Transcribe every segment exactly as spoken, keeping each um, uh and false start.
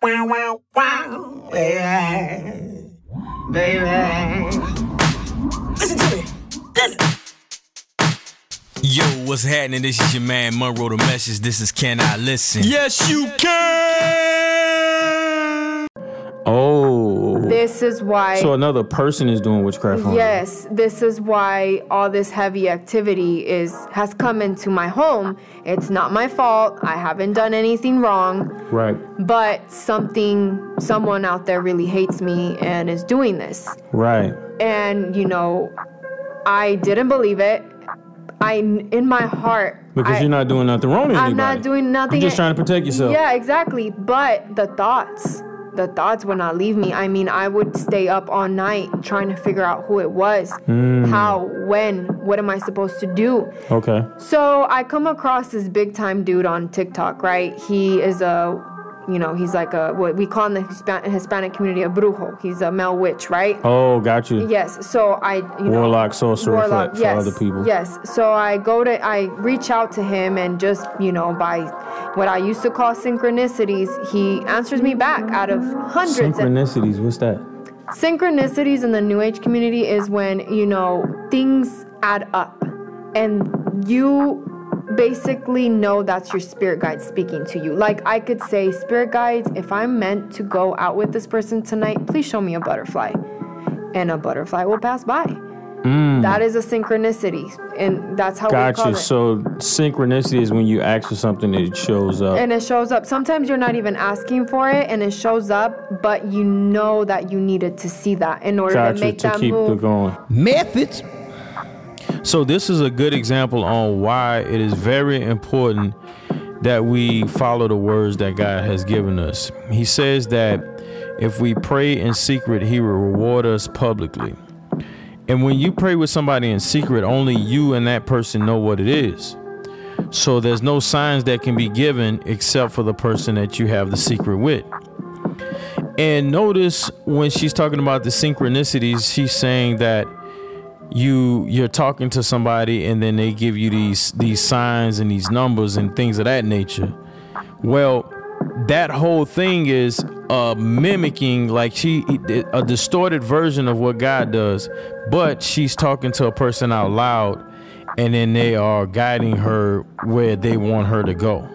Wow, wow, wow, baby, baby. Listen to me. Listen. Yo, what's happening? This is your man Monroe the Message. This is Can I Listen? Yes, you can. Oh. This is why. So another person is doing witchcraft on you. Yes, this is why all this heavy activity is has come into my home. It's not my fault. I haven't done anything wrong. Right. But something, someone out there really hates me and is doing this. Right. And, you know, I didn't believe it. I, in my heart. Because I, you're not doing nothing wrong to anybody. I'm not doing nothing. You're just trying to protect yourself. Yeah, exactly. But the thoughts, the thoughts would not leave me. I mean, I would stay up all night trying to figure out who it was, mm. how, when, what am I supposed to do? Okay. So I come across this big time dude on TikTok, right? He is a, you know, he's like a, what we call in the Hispan- Hispanic community a brujo. He's a male witch, right? Oh, got you. Yes. So I, you know. Warlock, sorcerer warlock, for, yes, for other people. Yes. So I go to, I reach out to him and just, you know, by what I used to call synchronicities, he answers me back out of hundreds. Synchronicities, what's that? Synchronicities in the New Age community is when, you know, things add up and you basically know that's your spirit guide speaking to you. Like I could say, spirit guides, if I'm meant to go out with this person tonight, please show me a butterfly. And a butterfly will pass by. Mm. That is a synchronicity. And that's how Got we call you. it. So synchronicity is when you ask for something and it shows up. And it shows up. Sometimes you're not even asking for it and it shows up, but you know that you needed to see that in order Got to you, make to that keep move. it going. Methods. So this is a good example on why it is very important that we follow the words that God has given us. He says that if we pray in secret, he will reward us publicly. And when you pray with somebody in secret, only you and that person know what it is. So there's no signs that can be given except for the person that you have the secret with. And notice when she's talking about the synchronicities, she's saying that you you're talking to somebody and then they give you these these signs and these numbers and things of that nature. Well, that whole thing is uh mimicking, like she a distorted version of what God does, but she's talking to a person out loud and then they are guiding her where they want her to go.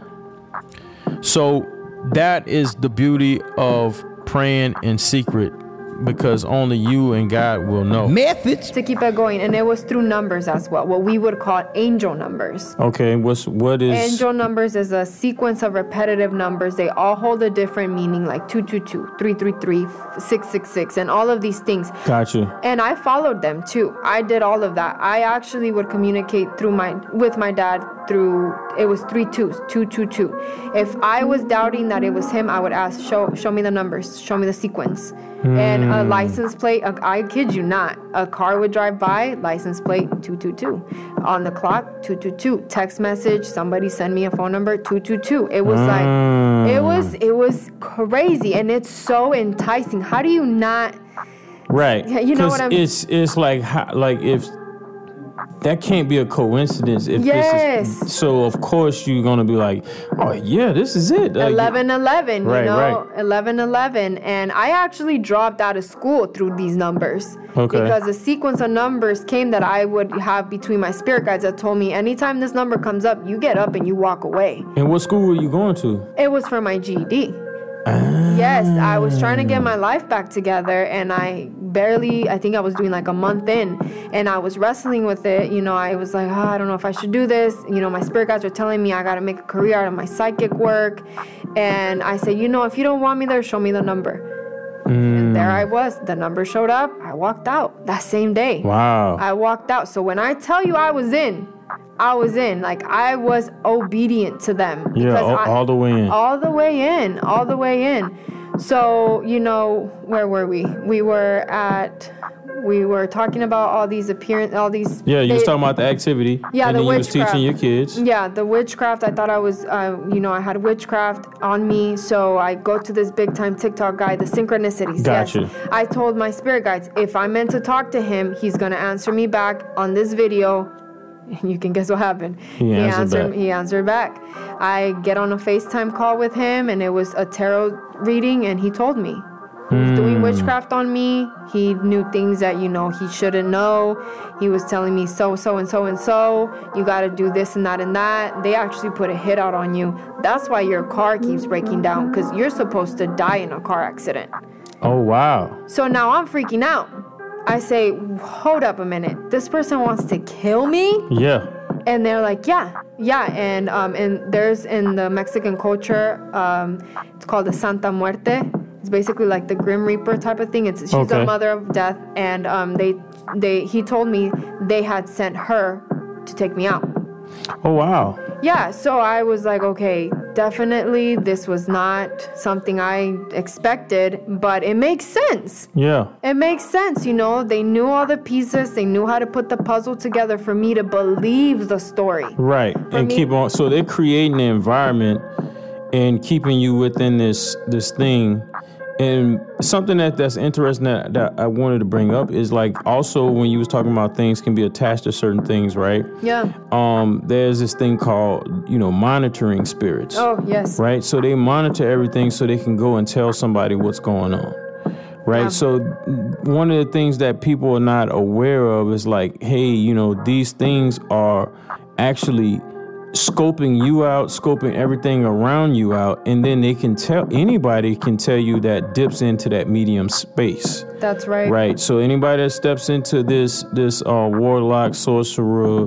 So that is the beauty of praying in secret, because only you and God will know. Methods to keep it going, and it was through numbers as well, what we would call angel numbers. Okay, what's what is angel numbers? Is a sequence of repetitive numbers. They all hold a different meaning, like two two two, three three three, six six six, and all of these things. Gotcha. And I followed them too. I did all of that. I actually would communicate through my with my dad through, it was three twos, two two two. If I was doubting that it was him, I would ask, show show me the numbers, show me the sequence. Mm. And a license plate, I kid you not, a car would drive by, license plate two two two. On the clock, two two two. Text message, somebody send me a phone number, two two two. It was mm. like, it was, it was crazy, and it's so enticing. How do you not? Right. You know what I'm saying? It's, it's like, like if, that can't be a coincidence. If yes. This is, so of course you're gonna be like, oh yeah, this is it. Like, eleven eleven, right, you know, right. eleven eleven, and I actually dropped out of school through these numbers. Okay. Because a sequence of numbers came that I would have between my spirit guides that told me anytime this number comes up, you get up and you walk away. And what school were you going to? It was for my G E D. Ah. Yes, I was trying to get my life back together, and I barely, I think I was doing like a month in, and I was wrestling with it. You know, I was like, oh, I don't know if I should do this. You know, my spirit guides were telling me I got to make a career out of my psychic work. And I said, you know, if you don't want me there, show me the number. Mm. And there I was. The number showed up. I walked out that same day. Wow. I walked out. So when I tell you I was in, I was in. Like, I was obedient to them. Yeah, all, I, all the way in. All the way in. All the way in. So, you know, where were we? We were at, we were talking about all these appearance, all these. Yeah, you they, was talking about the activity. Yeah, and the then witchcraft. You was teaching your kids. Yeah, the witchcraft. I thought I was, uh, you know, I had witchcraft on me. So I go to this big time TikTok guy, the synchronicities. Gotcha. Yes. I told my spirit guides, if I'm meant to talk to him, he's going to answer me back on this video. You can guess what happened. He answered back. He answered back. I get on a FaceTime call with him, and it was a tarot reading, and he told me. He was doing witchcraft on me. He knew things that, you know, he shouldn't know. He was telling me so, so, and so, and so. You got to do this and that and that. They actually put a hit out on you. That's why your car keeps breaking down, because you're supposed to die in a car accident. Oh, wow. So now I'm freaking out. I say, hold up a minute. This person wants to kill me? Yeah. And they're like, yeah, yeah. And um, and there's in the Mexican culture, um, it's called the Santa Muerte. It's basically like the Grim Reaper type of thing. It's she's Okay. the mother of death, and um, they they he told me they had sent her to take me out. Oh, wow. Yeah, so I was like, okay, definitely this was not something I expected, but it makes sense. Yeah. It makes sense, you know. They knew all the pieces. They knew how to put the puzzle together for me to believe the story. Right. And me- keep on. So they're creating the environment and keeping you within this this thing. And something that, that's interesting that, that I wanted to bring up is like also when you was talking about things can be attached to certain things, right? Yeah. Um, there's this thing called, you know, monitoring spirits. Oh, yes. Right? So they monitor everything so they can go and tell somebody what's going on. Right? Yeah. So one of the things that people are not aware of is like, hey, you know, these things are actually scoping you out, scoping everything around you out, and then they can tell, anybody can tell you that dips into that medium space. That's right. Right. So anybody that steps into this this uh, warlock, sorcerer,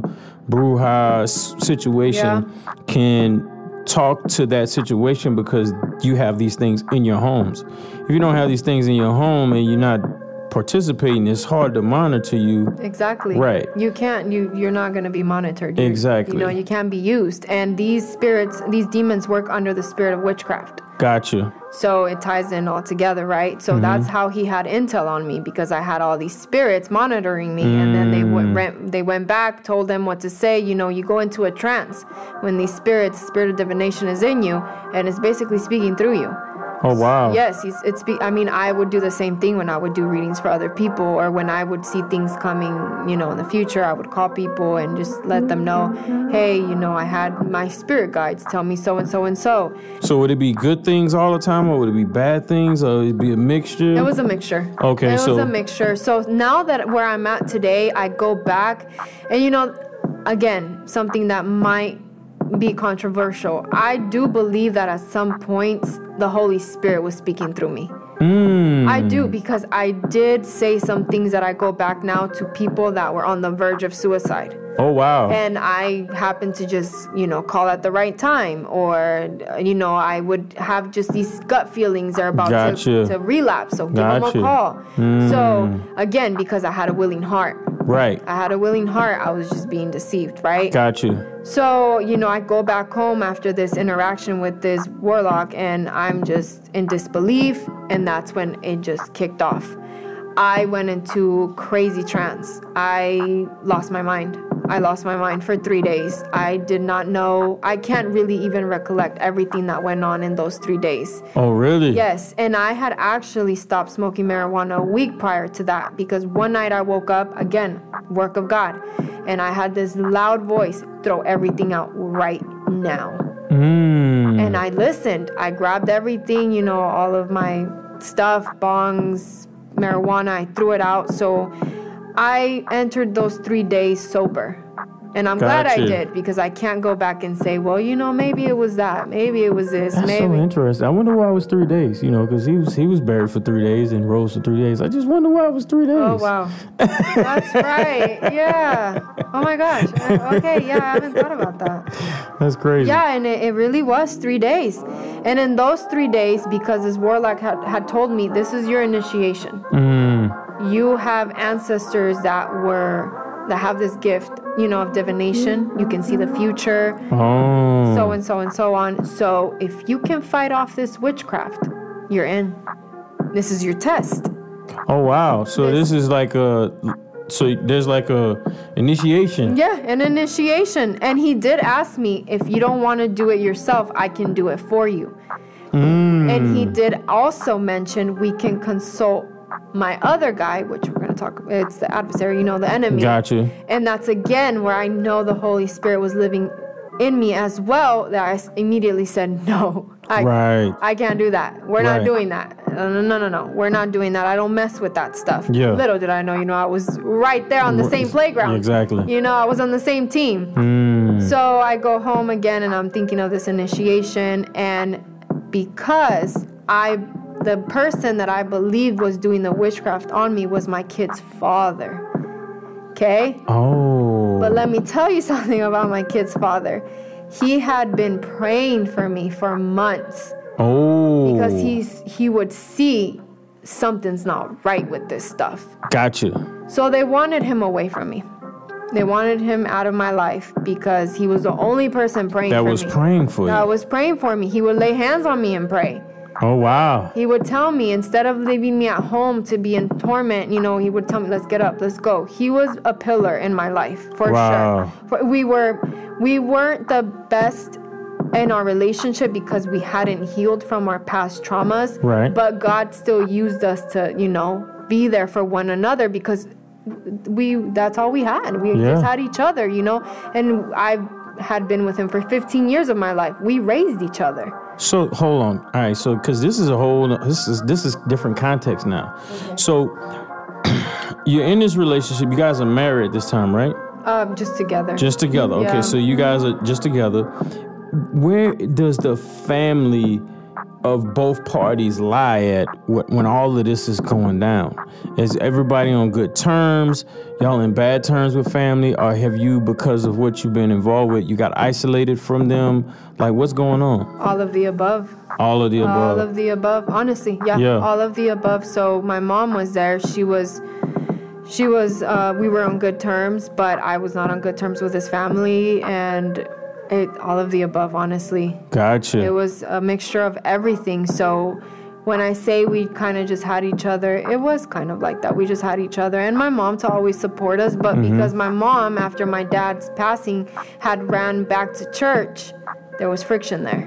bruja s- situation Yeah. can talk to that situation because you have these things in your homes. If you don't have these things in your home and you're not participating, it's hard to monitor you. Exactly. Right. You can't, you, you're not going to be monitored. You're- Exactly. You know, you can't be used. And these spirits, these demons work under the spirit of witchcraft. Gotcha. So it ties in all together, right? So Mm-hmm. that's how he had intel on me, because I had all these spirits monitoring me. And then they Mm. went, ran- they went back, told them what to say. You know, you go into a trance when these spirits, spirit of divination is in you, and it's basically speaking through you. Oh, wow. Yes, he's, it's. Be, I mean, I would do the same thing when I would do readings for other people, or when I would see things coming, you know, in the future. I would call people and just let them know, hey, you know, I had my spirit guides tell me so and so and so. So would it be good things all the time, or would it be bad things, or would it be a mixture? It was a mixture. Okay, it so- was a mixture. So now that where I'm at today, I go back, and you know, again, something that might be controversial. I do believe that at some points the Holy Spirit was speaking through me. Mm. I do, because I did say some things that I go back now to people that were on the verge of suicide. Oh, wow. And I happened to just, you know, call at the right time, or, you know, I would have just these gut feelings they're about Gotcha. to, to relapse. So give Gotcha. them a call. Mm. So again, because I had a willing heart. Right. I had a willing heart. I was just being deceived, right? Got you. So, you know, I go back home after this interaction with this warlock, and I'm just in disbelief, and that's when it just kicked off. I went into crazy trance. I lost my mind. I lost my mind for three days. I did not know. I can't really even recollect everything that went on in those three days. Oh, really? Yes, and I had actually stopped smoking marijuana a week prior to that, because one night I woke up, again, work of God, and I had this loud voice, throw everything out right now. Mm. And I listened. I grabbed everything, you know, all of my stuff, bongs, marijuana, I threw it out. So I entered those three days sober. And I'm glad I Gotcha. did, because I can't go back and say, well, you know, maybe it was that. Maybe it was this. That's maybe. so interesting. I wonder why it was three days, you know, because he was he was buried for three days and rose for three days. I just wonder why it was three days. Oh, wow. That's right. Yeah. Oh, my gosh. Uh, Okay, yeah, I haven't thought about that. That's crazy. Yeah, and it, it really was three days. And in those three days, because this warlock had, had told me, this is your initiation. Mm. You have ancestors that were, that have this gift, you know, of divination. You can see the future, Oh. so and so and so on. So if you can fight off this witchcraft, you're in. This is your test. Oh, wow. So This- this is like a, so there's like a initiation. Yeah, an initiation. And he did ask me, if you don't want to do it yourself, I can do it for you. Mm. And he did also mention we can consult my other guy, which we're going to talk. It's the adversary, you know, the enemy. Gotcha. And that's again where I know the Holy Spirit was living in me as well, that I immediately said, no, I, right. I can't do that. We're right. not doing that. No, no, no, no. We're not doing that. I don't mess with that stuff. Yeah. Little did I know, you know, I was right there on the same playground. Exactly. You know, I was on the same team. Mm. So I go home again and I'm thinking of this initiation. And because I, the person that I believed was doing the witchcraft on me was my kid's father. Okay? Oh. But let me tell you something about my kid's father. He had been praying for me for months. Oh. Because he's he would see something's not right with this stuff. Gotcha. So they wanted him away from me. They wanted him out of my life because he was the only person praying that for me. was praying for you. That was praying for me. He would lay hands on me and pray. Oh, wow. He would tell me, instead of leaving me at home to be in torment, you know, he would tell me, let's get up, let's go. He was a pillar in my life, for wow. sure. For, we were, we weren't the best in our relationship because we hadn't healed from our past traumas. Right. But God still used us to, you know, be there for one another because we, that's all we had. We yeah. just had each other, you know, and I had been with him for fifteen years of my life. We raised each other. So hold on. All right. So because this is a whole this is this is different context now. Okay. So you're in this relationship. You guys are married at this time, right? Um, just together. Just together. Okay. Yeah. So you guys are just together. Where does the family of both parties lie at when all of this is going down? Is everybody on good terms? Y'all in bad terms with family? Or have you, because of what you've been involved with, you got isolated from them? Like, what's going on? All of the above. All of the above. All of the above. Honestly, yeah. yeah. All of the above. So my mom was there. She was, she was, uh, we were on good terms, but I was not on good terms with his family, and it, all of the above, honestly. Gotcha. It was a mixture of everything. So when I say we kind of just had each other, it was kind of like that. We just had each other, and my mom to always support us. But mm-hmm. because my mom, after my dad's passing, had ran back to church, there was friction there.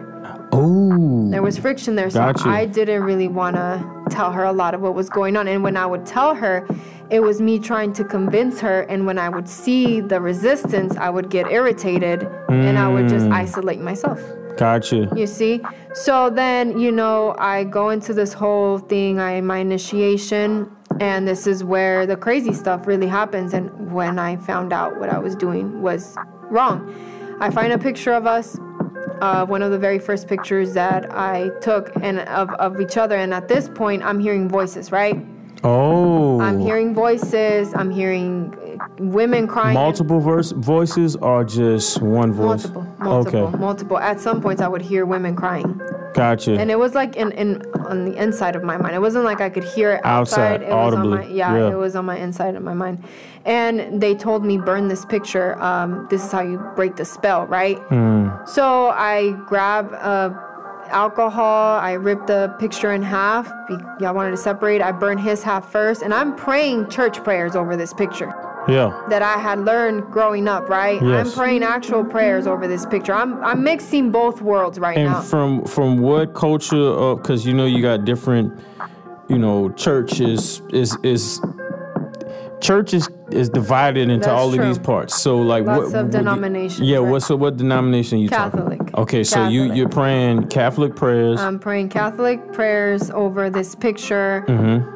Oh. There was friction there. So gotcha. I didn't really want to tell her a lot of what was going on. And when I would tell her, it was me trying to convince her. And when I would see the resistance, I would get irritated mm. and I would just isolate myself. Gotcha. You see? So then, you know, I go into this whole thing, I my initiation, and this is where the crazy stuff really happens. And when I found out what I was doing was wrong, I find a picture of us, uh, one of the very first pictures that I took and of, of each other. And at this point, I'm hearing voices, right? Oh. I'm hearing voices. I'm hearing women crying. Multiple verse voices or just one voice? Multiple. Multiple. Okay. Multiple. At some points, I would hear women crying. Gotcha. And it was like in, in on the inside of my mind. It wasn't like I could hear it outside. Outside, it audibly. Was on my, yeah, yeah, it was on my inside of my mind. And they told me, burn this picture. Um, this is how you break the spell, right? Mm. So I grab uh, alcohol. I rip the picture in half. Y'all wanted to separate. I burn his half first. And I'm praying church prayers over this picture. Yeah. That I had learned growing up, right? Yes. I'm praying actual prayers over this picture. I'm I'm mixing both worlds right and now. And from from what culture of, because you know you got different, you know, churches is is church is, is divided into That's all true. of these parts. So like Lots what of what denominations. You, yeah, right? what so what denomination you Catholic. talking? Okay, so Catholic. you you're praying Catholic prayers. I'm praying Catholic prayers over this picture. Mm-hmm.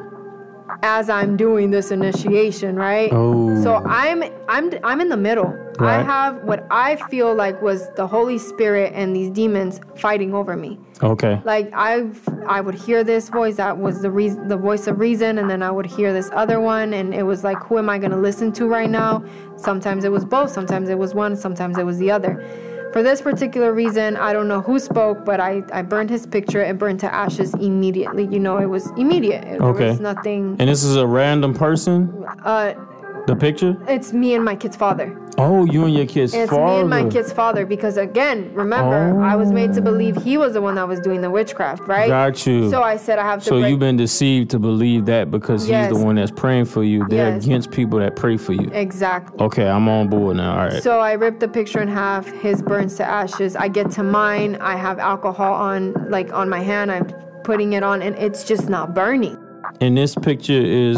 As I'm doing this initiation, right? Oh. So I'm I'm I'm in the middle. Right. I have what I feel like was the Holy Spirit and these demons fighting over me. Okay. Like I I would hear this voice that was the reason, the voice of reason, and then I would hear this other one, and it was like, who am I going to listen to right now? Sometimes it was both. Sometimes it was one. Sometimes it was the other. For this particular reason, I don't know who spoke, but I, I burned his picture. It burned to ashes immediately. You know, it was immediate. It, Okay. There was nothing. And this is a random person? Uh, The picture? it's me and my kid's father. Oh, you and your kid's It's father. me and my kid's father because, again, remember, Oh. I was made to believe he was the one that was doing the witchcraft, right? Got you. So I said I have to So break- you've been deceived to believe that because Yes. he's the one that's praying for you. They're Yes. against people that pray for you. Exactly. Okay, I'm on board now. All right. So I ripped the picture in half. His burns to ashes. I get to mine. I have alcohol on, like on my hand. I'm putting it on, and it's just not burning. And this picture is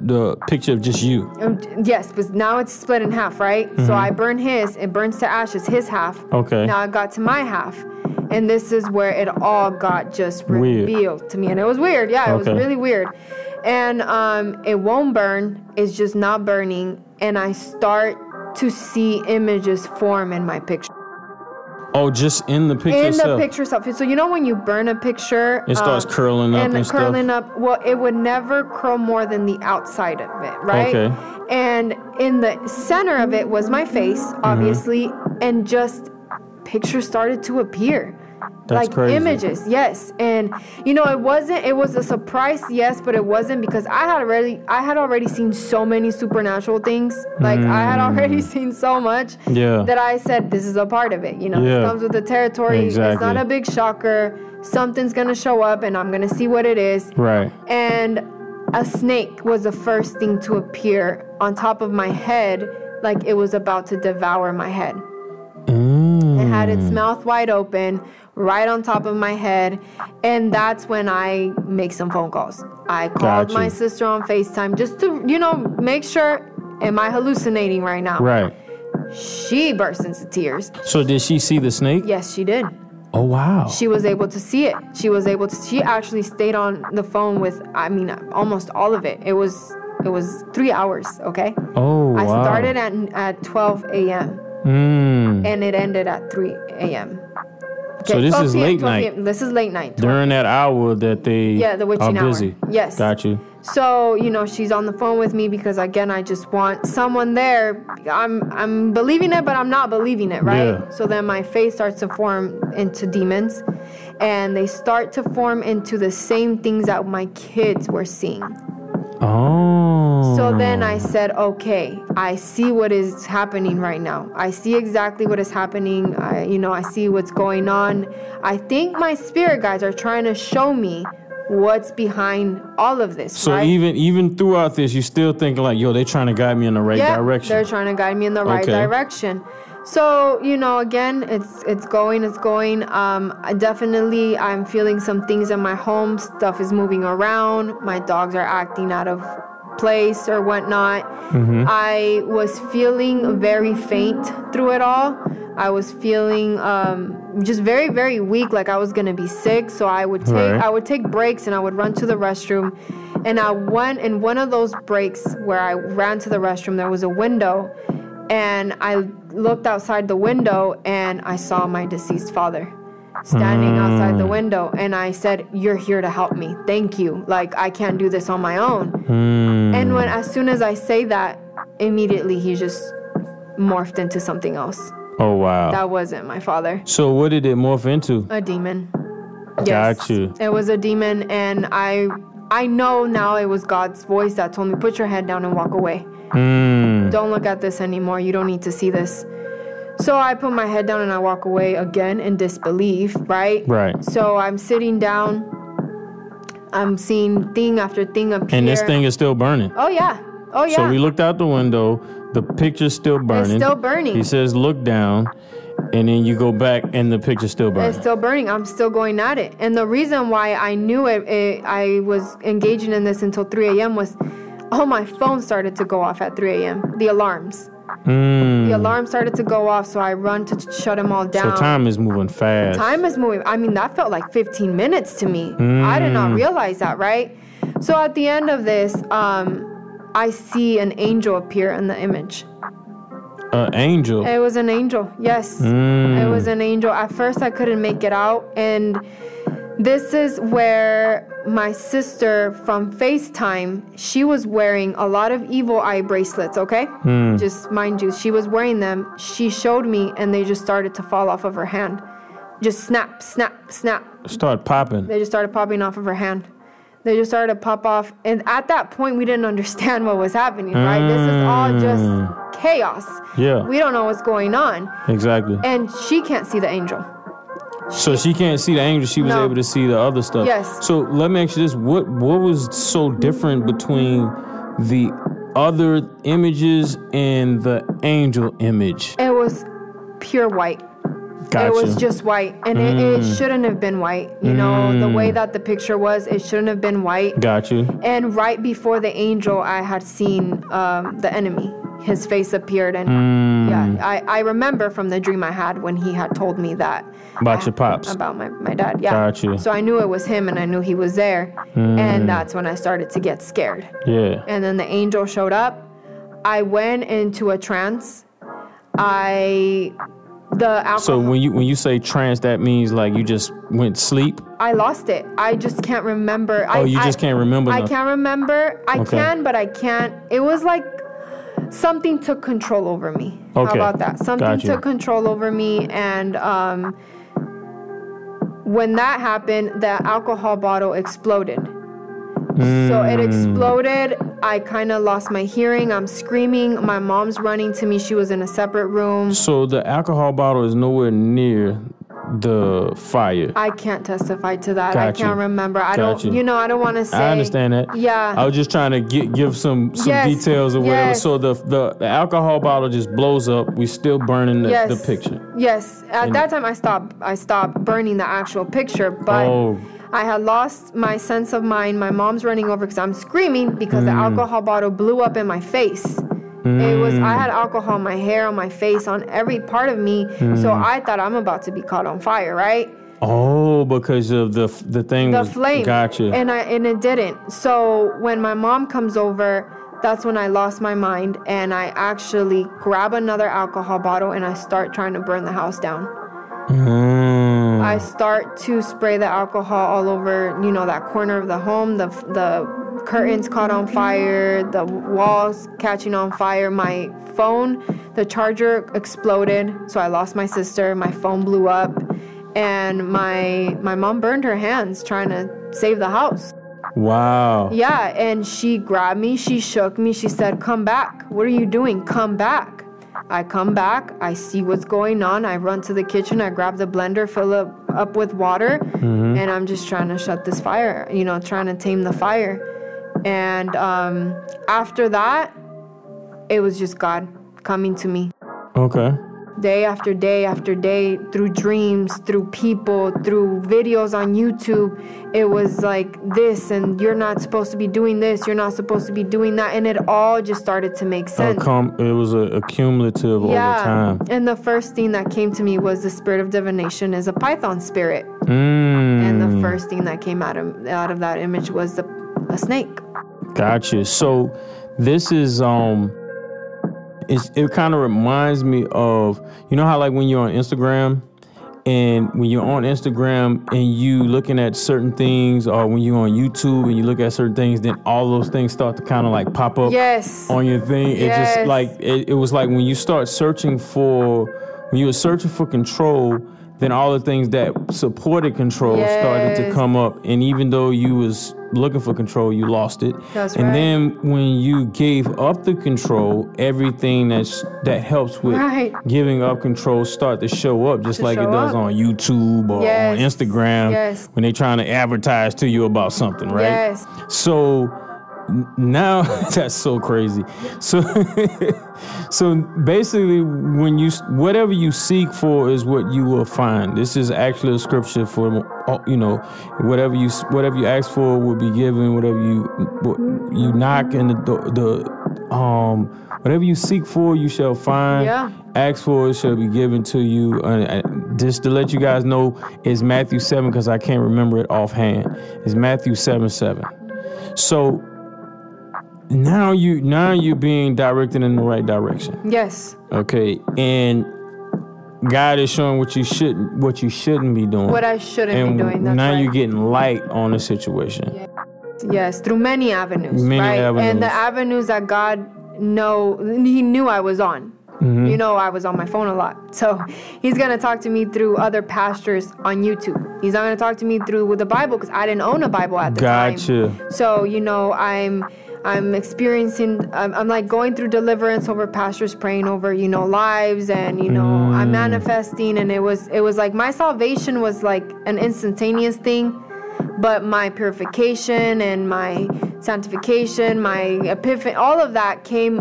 the picture of just you. Um, yes, but now it's split in half, right? Mm-hmm. So I burn his, it burns to ashes, his half. Okay. Now it got to my half. And this is where it all got just revealed weird. to me. And it was weird. Yeah, it okay. was really weird. And um, it won't burn. It's just not burning. And I start to see images form in my picture. Oh, just in the picture in itself? the picture itself. So you know when you burn a picture, it starts um, curling up and, and curling stuff? up. Well, it would never curl more than the outside of it, right? Okay. And in the center of it was my face, obviously, mm-hmm. and just pictures started to appear. That's like crazy. Images, yes. And you know, it wasn't it was a surprise, yes, but it wasn't because I had already I had already seen so many supernatural things. Like mm. I had already seen so much yeah. that I said this is a part of it. You know, yeah. this comes with the territory. Exactly. It's not a big shocker. Something's gonna show up and I'm gonna see what it is. Right. And a snake was the first thing to appear on top of my head, like it was about to devour my head. Mm. It had its mouth wide open, right on top of my head, and that's when I make some phone calls. I called my sister on FaceTime just to, you know, make sure, am I hallucinating right now? Right. She burst into tears. So did she see the snake? Yes, she did. Oh, wow. She was able to see it. She was able to, she actually stayed on the phone with, I mean, almost all of it. It was, it was three hours, okay? Oh, wow. I started at, at twelve a.m. Mm. and it ended at three a.m. Okay, so this is late night. This is late night. During that hour that they yeah, the witching are busy. Hour. Yes. Got you. So, you know, she's on the phone with me because, again, I just want someone there. I'm I'm believing it, but I'm not believing it, right? Yeah. So then my face starts to form into demons, and they start to form into the same things that my kids were seeing. Oh. So then I said, okay, I see what is happening right now. I see exactly what is happening. I, you know, I see what's going on. I think my spirit guides are trying to show me what's behind all of this. So right? even even throughout this, you still thinking like, yo, they're trying to guide me in the right yeah, direction. They're trying to guide me in the right okay. direction. So, you know, again, it's it's going, it's going. Um, I definitely, I'm feeling some things in my home. Stuff is moving around. My dogs are acting out of place or whatnot. Mm-hmm. I was feeling very faint through it all. I was feeling um, just very, very weak, like I was gonna be sick. So I would take, right. I would take breaks and I would run to the restroom. And I went in one of those breaks where I ran to the restroom. There was a window. And I looked outside the window and I saw my deceased father standing mm. outside the window. And I said, you're here to help me. Thank you. Like, I can't do this on my own. Mm. And when, as soon as I say that, immediately he just morphed into something else. Oh, wow. That wasn't my father. So what did it morph into? A demon. Yes. Got you. It was a demon. And I, I know now it was God's voice that told me, put your head down and walk away. Mm. Don't look at this anymore. You don't need to see this. So I put my head down and I walk away again in disbelief, right? Right. So I'm sitting down. I'm seeing thing after thing appear. And this thing is still burning. Oh, yeah. Oh, yeah. So we looked out the window. The picture's still burning. It's still burning. He says, look down. And then you go back and the picture's still burning. It's still burning. I'm still going at it. And the reason why I knew it, it I was engaging in this until three a.m. was... Oh, my phone started to go off at three a.m. The alarms. Mm. The alarm started to go off, so I run to shut them all down. So time is moving fast. Time is moving. I mean, that felt like fifteen minutes to me. Mm. I did not realize that, right? So at the end of this, um, I see an angel appear in the image. An angel? It was an angel, yes. Mm. It was an angel. At first, I couldn't make it out, and... This is where my sister from FaceTime, she was wearing a lot of evil eye bracelets, okay? Mm. Just mind you, she was wearing them. She showed me, and they just started to fall off of her hand. Just snap, snap, snap. Start popping. They just started popping off of her hand. They just started to pop off. And at that point, we didn't understand what was happening, right? Mm. This is all just chaos. Yeah. We don't know what's going on. Exactly. And she can't see the angel. So she can't see the angel. She was no. able to see the other stuff. Yes. So let me ask you this: what what was so different between the other images and the angel image? It was pure white, Gotcha. It was just white, and Mm. it, it shouldn't have been white. You know, the Mm. way that the picture was, it shouldn't have been white. Got you. And right before the angel, I had seen um, the enemy. His face appeared, and Mm. yeah, I, I remember from the dream I had when he had told me that. About your pops. About my, my dad, yeah. Gotcha. So I knew it was him, and I knew he was there. Mm. And that's when I started to get scared. Yeah. And then the angel showed up. I went into a trance. I, the alcohol. So when you when you say trance, that means like you just went to sleep? I lost it. I just can't remember. Oh, I, you just I, can't remember I nothing. can't remember. I Okay. can, but I can't. It was like something took control over me. How Okay. about that? Something Got you. took control over me, and um, when that happened, the alcohol bottle exploded. So it exploded. I kind of lost my hearing. I'm screaming. My mom's running to me. She was in a separate room. So the alcohol bottle is nowhere near the fire. I can't testify to that. Got I you. can't remember. I Got don't, you. you know, I don't want to say. I understand that. Yeah. I was just trying to get, give some some Yes, details or whatever. yes. So the, the the alcohol bottle just blows up. We still burning the, Yes. the picture. Yes. At And- that time, I stopped. I stopped burning the actual picture, but Oh. I had lost my sense of mind. My mom's running over because I'm screaming because Mm. the alcohol bottle blew up in my face. It was. I had alcohol on my hair, on my face, on every part of me. So Mm. I thought I'm about to be caught on fire, right? Oh, because of the the thing The was, flame. Gotcha. And I and it didn't. So when my mom comes over, that's when I lost my mind, and I actually grab another alcohol bottle and I start trying to burn the house down. Mm. I start to spray the alcohol all over, you know, that corner of the home. The the curtains caught on fire, the walls catching on fire. My phone, the charger exploded, so I lost my sister. My phone blew up, and my my mom burned her hands trying to save the house. Wow. Yeah, and she grabbed me, she shook me, she said, "Come back. What are you doing? Come back." I come back, I see what's going on. I run to the kitchen, I grab the blender, fill it up with water, and I'm just trying to shut this fire, you know, trying to tame the fire. And um, after that, it was just God coming to me. Okay. Day after day after day, through dreams, through people, through videos on YouTube. It was like this, and you're not supposed to be doing this, you're not supposed to be doing that. And it all just started to make Uh, sense. com- it was a, a cumulative over time. And the first thing that came to me was the spirit of divination is a python spirit. Mm. And the first thing that came out of out of that image was the, a snake. Gotcha. So this is um it's, it kind of reminds me of, you know how like when you're on Instagram and when you're on Instagram and you looking at certain things, or when you're on YouTube and you look at certain things, then all those things start to kind of like pop up Yes. on your thing. It Yes. just like it, it was like when you start searching for when you were searching for control, then all the things that supported control started to Yes. come up. And even though you was looking for control, you lost it. That's and right. then when you gave up the control, everything that's that helps with Right. giving up control start to show up, just To like it show does up. on YouTube or Yes. on Instagram Yes. when they're trying to advertise to you about something, right? Yes. So n- now that's so crazy. So so basically when you whatever you seek for is what you will find. This is actually a scripture for, you know, whatever you whatever you ask for will be given, whatever you what you knock and the the um whatever you seek for you shall find. Yeah. Ask for it shall be given to you. Uh, just to let you guys know, it's Matthew seven, because I can't remember it offhand. It's Matthew seven seven. So now you now you're being directed in the right direction. Yes. Okay, and God is showing what you should what you shouldn't be doing. What I shouldn't and be doing. That's now right. you're getting light on the situation. Yes, through many avenues, Many right? avenues. And the avenues that God know, He knew I was on. Mm-hmm. You know, I was on my phone a lot. So He's going to talk to me through other pastors on YouTube. He's not going to talk to me through with the Bible, because I didn't own a Bible at the Gotcha. time. So, you know, I'm I'm experiencing, I'm, I'm like going through deliverance over pastors praying over, you know, lives, and, you know, Mm. I'm manifesting, and it was, it was like my salvation was like an instantaneous thing. But my purification and my sanctification, my epiphany, all of that came,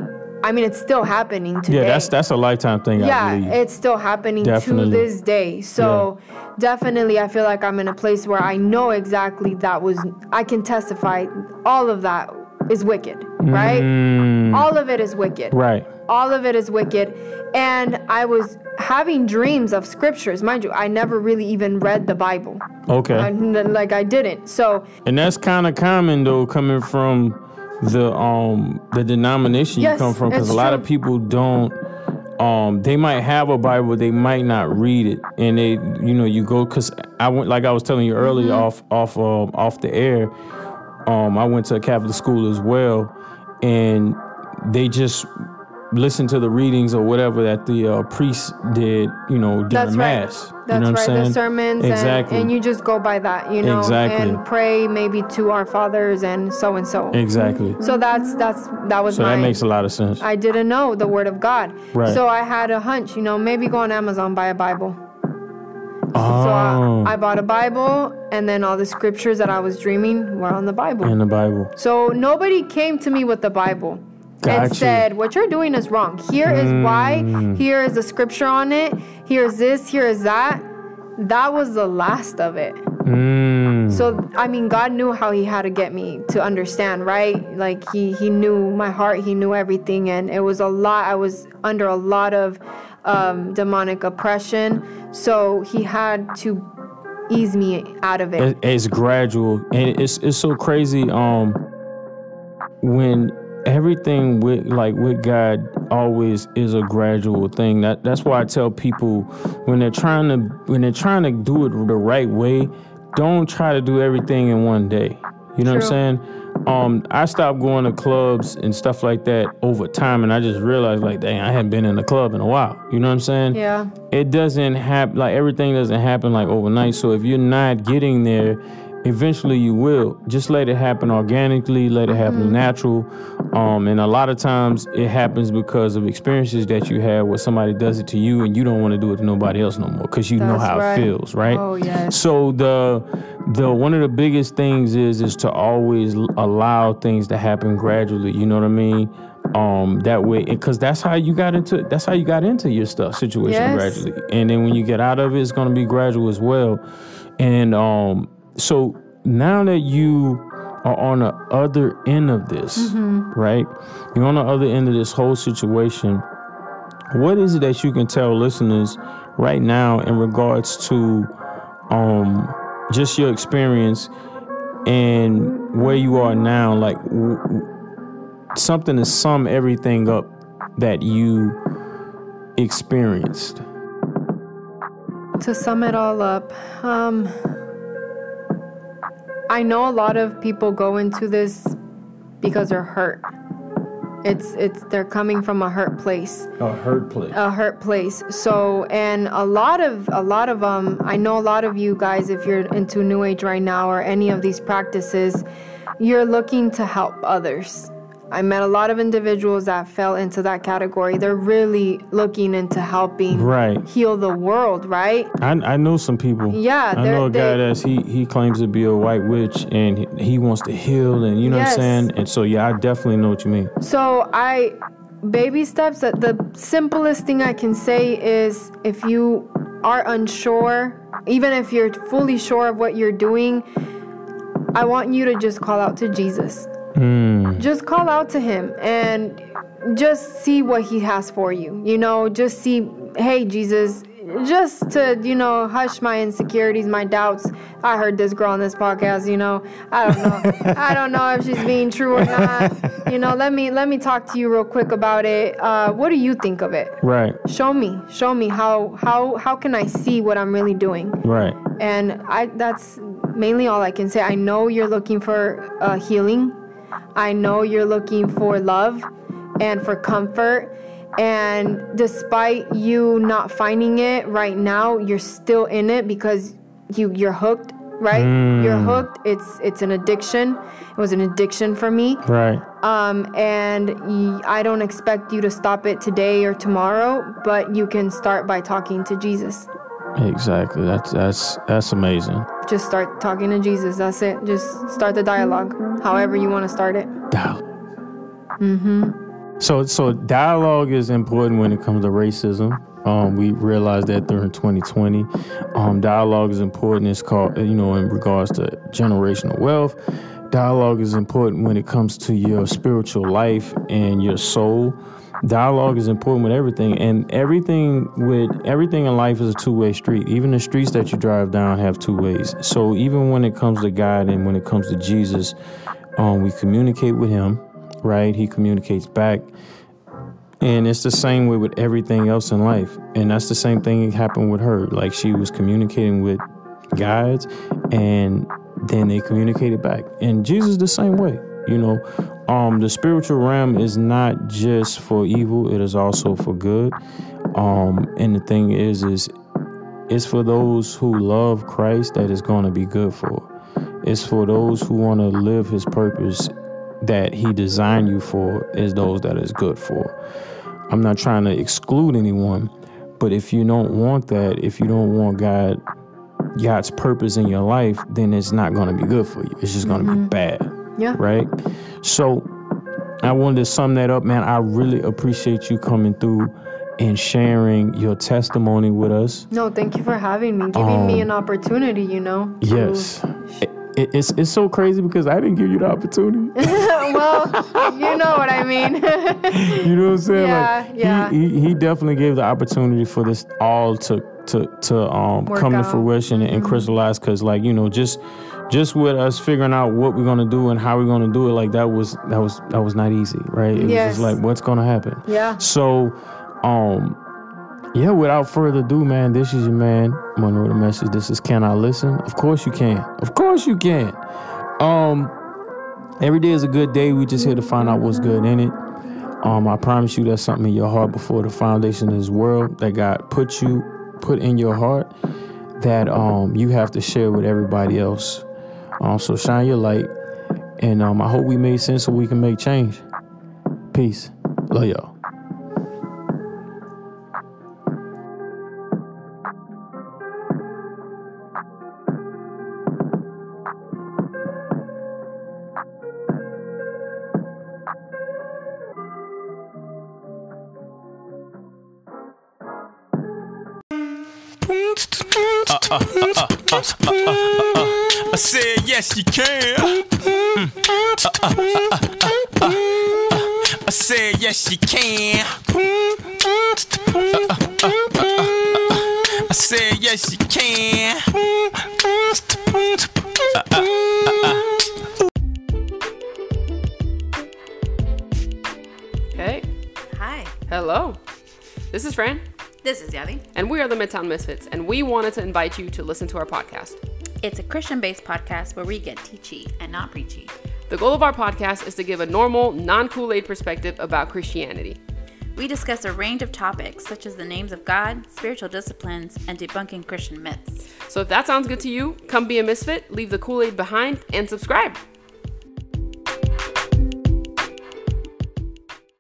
I mean, it's still happening today. Yeah, that's that's a lifetime thing. Yeah, I believe. it's still happening Definitely. to this day. So Yeah. definitely, I feel like I'm in a place where I know exactly that was. I can testify. All of that is wicked, right? Mm, All of it is wicked. right. All of it is wicked. And I was having dreams of scriptures. Mind you, I never really even read the Bible. Okay. I, like I didn't. So And that's kind of common though, coming from the um the denomination Yes, you come from, because it's a lot true. of people don't. Um, they might have a Bible, they might not read it, and they, you know, you go because I went, like I was telling you earlier, Mm-hmm. off off um, off the air. Um, I went to a Catholic school as well, and they just listened to the readings or whatever that the uh, priest did, you know, during that's right. mass. That's you know what right. I'm saying? The sermons, exactly. and, and you just go by that, you know, Exactly. and pray maybe to our fathers and so and so. exactly. So that's that's that was So my. that makes a lot of sense. I didn't know the word of God. Right. So I had a hunch, you know, maybe go on Amazon, buy a Bible. oh, So I, I bought a Bible, and then all the scriptures that I was dreaming were on the Bible. in the Bible. So nobody came to me with the Bible Got and you. said, what you're doing is wrong. Here is why. Here is the scripture on it. Here's this. Here is that. That was the last of it. Mm. So, I mean, God knew how he had to get me to understand, right? Like, he, he knew my heart. He knew everything. And it was a lot. I was under a lot of um, demonic oppression. So he had to ease me out of it. It- it's gradual, and it's it's so crazy. Um, when everything with like with God always is a gradual thing. That that's why I tell people when they're trying to when they're trying to do it the right way, don't try to do everything in one day. You know what True. I'm saying? Um, I stopped going to clubs and stuff like that over time, and I just realized like, dang, I hadn't been in a club in a while. You know what I'm saying? Yeah. It doesn't happen, like everything doesn't happen like overnight. So if you're not getting there, eventually you will. Just let it happen organically, let it happen Mm-hmm. natural. Um, and a lot of times it happens because of experiences that you had where somebody does it to you and you don't want to do it to nobody else no more because you know That's how right. it feels, right? Oh, yes. So the the one of the biggest things is is to always l- allow things to happen gradually. You know what I mean? Um, that way, because that's how you got into that's how you got into your stuff situation Yes. gradually, and then when you get out of it, it's going to be gradual as well. And um, so now that you are on the other end of this, Mm-hmm. right? You're on the other end of this whole situation. What is it that you can tell listeners right now in regards to um, just your experience and where you are now? Like w- w- something to sum everything up that you experienced. To sum it all up, um, I know a lot of people go into this because they're hurt. It's it's they're coming from a hurt place. A hurt place. a hurt place. So, and a lot of a lot of um I know a lot of you guys, if you're into New Age right now or any of these practices, you're looking to help others. I met a lot of individuals that fell into that category. They're really looking into helping Right. heal the world, right? I I know some people. Yeah, I they're- know a guy they- that's he he claims to be a white witch and he, he wants to heal, and you know Yes. what I'm saying. And so yeah, I definitely know what you mean. So I, baby steps, that the simplest thing I can say is if you are unsure, even if you're fully sure of what you're doing, I want you to just call out to Jesus. Mm. Just call out to him and just see what he has for you. You know, just see, hey, Jesus, just to, you know, hush my insecurities, my doubts. I heard this girl on this podcast, you know. I don't know. I don't know if she's being true or not. You know, let me let me talk to you real quick about it. Uh, what do you think of it? Right. Show me. Show me how how how can I see what I'm really doing? Right. And I that's mainly all I can say. I know you're looking for uh, healing. I know you're looking for love and for comfort. And despite you not finding it right now, you're still in it because you you're hooked, right? Mm. You're hooked. It's it's an addiction. It was an addiction for me. Right. Um, and y- I don't expect you to stop it today or tomorrow, but you can start by talking to Jesus. Exactly. That's that's that's amazing. Just start talking to Jesus. That's it. Just start the dialogue, however you want to start it. Doubt. Mm-hmm. So, so dialogue is important when it comes to racism. Um, we realized that during twenty twenty. Um, dialogue is important. It's called, you know, in regards to generational wealth. Dialogue is important when it comes to your spiritual life and your soul. Dialogue is important with everything, and everything with everything in life is a two-way street. Even the streets that you drive down have two ways. So even when it comes to God and when it comes to Jesus, um, we communicate with him, right? He communicates back. And it's the same way with everything else in life. And that's the same thing that happened with her. Like, she was communicating with guides, and then they communicated back. And Jesus the same way, you know. Um, the spiritual realm is not just for evil, it is also for good. Um, and the thing is, is it's for those who love Christ that it's going to be good for. It's for those who want to live his purpose that he designed you for, is those that is good for. I'm not trying to exclude anyone, but if you don't want that, if you don't want God, God's purpose in your life, then it's not going to be good for you. It's just going to mm-hmm. be bad. Yeah. Right. So I wanted to sum that up, man. I really appreciate you coming through and sharing your testimony with us. No, thank you for having me, giving um, me an opportunity, you know. Yes. It, it, it's it's so crazy because I didn't give you the opportunity. Well, you know what I mean. You know what I'm saying? Yeah, like, yeah. He, he, he definitely gave the opportunity for this all to to to um Work come out. to fruition and, and Mm-hmm. crystallize, because, like, you know, just just with us figuring out what we're gonna do and how we're gonna do it, like, that was that was that was not easy, right? It Yes. was just like, what's gonna happen? Yeah. So, um, yeah. Without further ado, man, this is your man Monroe the Message. This is Can I Listen? Of course you can. Of course you can. Um, every day is a good day. We just here to find out what's good in it. Um, I promise you, there's something in your heart before the foundation of this world that God put you put in your heart that um you have to share with everybody else. Um, so shine your light, and um, I hope we made sense so we can make change. Peace. Love y'all. Uh, uh, uh, uh, uh, uh, uh, uh. I said yes you can. Mm. Uh, uh, uh, uh, uh, uh, uh. I said yes you can. Uh, uh, uh, uh, uh, uh. I said yes you can. Uh, uh, uh, uh. Hey. Hi, Hello. This is Fran, this is Yali. and we are the Midtown Misfits, and we wanted to invite you to listen to our podcast. It's a Christian-based podcast where we get teachy and not preachy. The goal of our podcast is to give a normal, non-Kool-Aid perspective about Christianity. We discuss a range of topics such as the names of God, spiritual disciplines, and debunking Christian myths. So if that sounds good to you, come be a misfit, leave the Kool-Aid behind, and subscribe.